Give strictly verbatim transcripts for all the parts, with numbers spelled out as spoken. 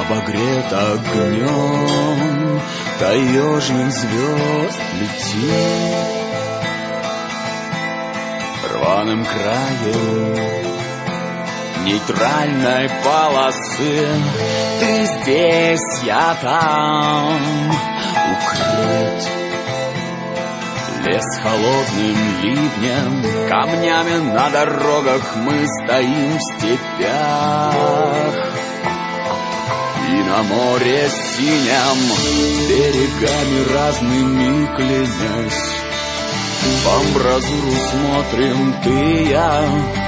обогрет огнем таежных звезд летит рваным краем нейтральной полосы. Ты здесь, я там, укрыт. Лес холодным ливнем, камнями на дорогах мы стоим в степях. И на море синем, берегами разными клянясь, в амбразуру смотрим ты и я.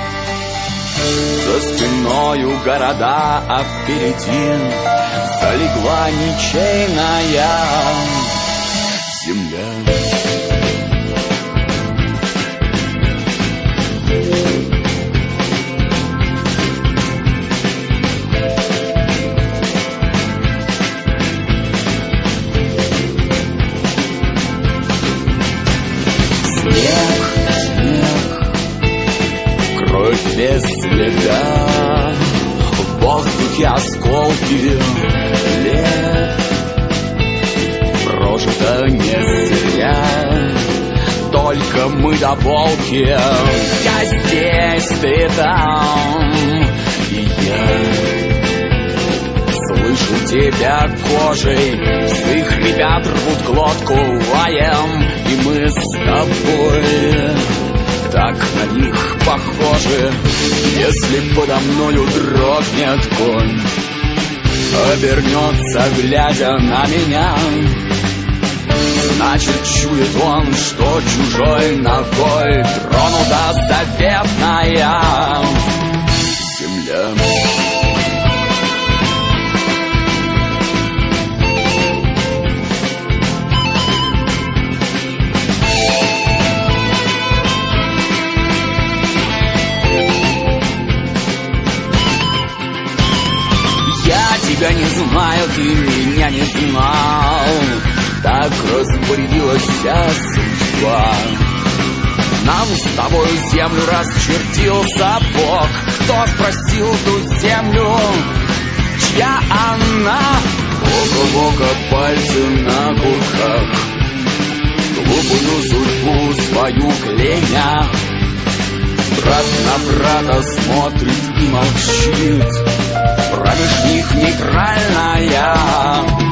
За спиною города, а впереди залегла ничейная земля. Без следа, в воздухе осколки лет. Прожито не зря, только мы до волки. Я здесь, ты там, и я слышу тебя кожей. С ребят рвут глотку лаем, и мы с тобой так на них похожи. Если подо мною дрогнет конь, обернется, глядя на меня, значит, чует он, что чужой ногой тронута заветная земля. Тебя не знаю, ты меня не знал, так распорядилась вся судьба. Нам с тобой землю расчертился Бог. Кто спросил ту землю, чья она? Бога, Бога, пальцы на курках, глупую судьбу свою кляня. Брат на брата смотрит и молчит, промеж них нейтральная